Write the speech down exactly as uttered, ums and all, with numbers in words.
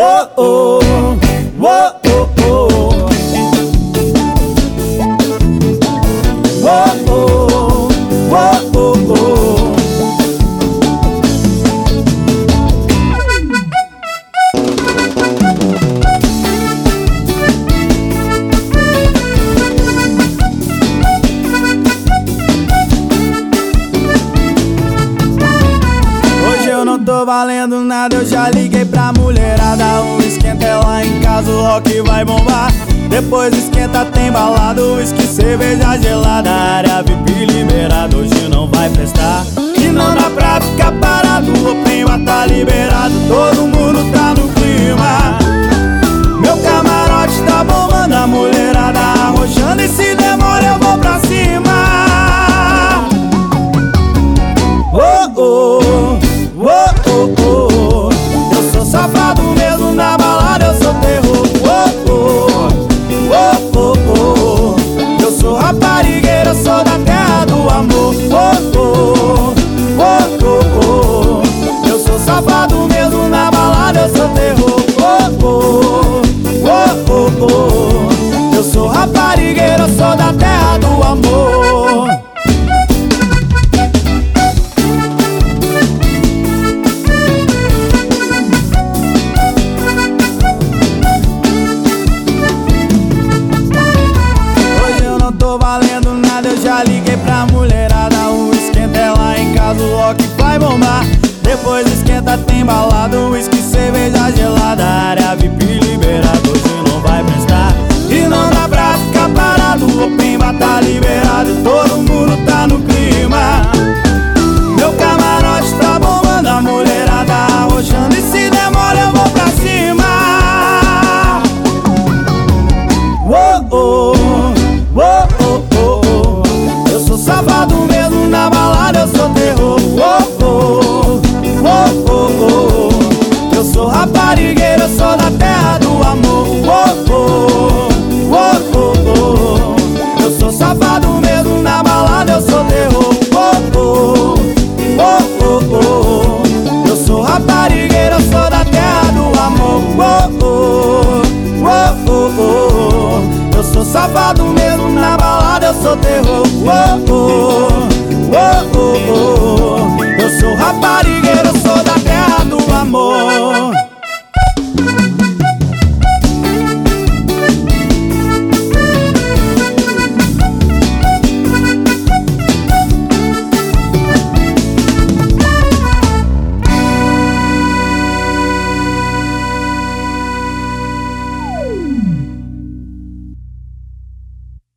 oh, oh, oh, oh, oh. Oh, oh, oh, oh, oh. Hoje eu não tô valendo nada, eu já liguei pra mulherada. O esquenta é lá em casa, o rock vai bombar. Depois esquenta, tem balado, uísque, cerveja gelada. Área V I P liberada, hoje não vai prestar. E não dá pra ficar parado, o open bar tá liberado. Todo mundo tá no clima. Meu camarote tá bombando, a mulherada arrochando. E se demora eu vou pra cima. Oh, oh, oh, oh, oh. Eu sou safado mesmo na balada, eu sou terror. Oh, oh. Oh, oh, oh, eu sou raparigueiro, eu sou da terra do amor. Oh, oh, oh, oh, oh, eu sou safado mesmo na balada, eu sou terror. Oh, oh, oh, oh, oh, eu sou raparigueiro, eu sou da terra do amor. Tô valendo nada, eu já liguei pra mulherada. O esquenta é lá em casa, o rock vai bombar. Depois esquenta, tem balado, uísque, cerveja gelada. Área V I P liberada, hoje não vai prestar. E não dá pra ficar parado, o open bar tá liberado. Todo mundo tá no clima. Meu camarote tá bombando, a mulherada arrochando. E se demora eu vou pra cima. Oh, oh, oh, oh, oh, oh. Eu sou safado mesmo na balada, eu sou terror. Oh, oh, oh, oh, oh. Eu sou raparigueiro, eu sou da terra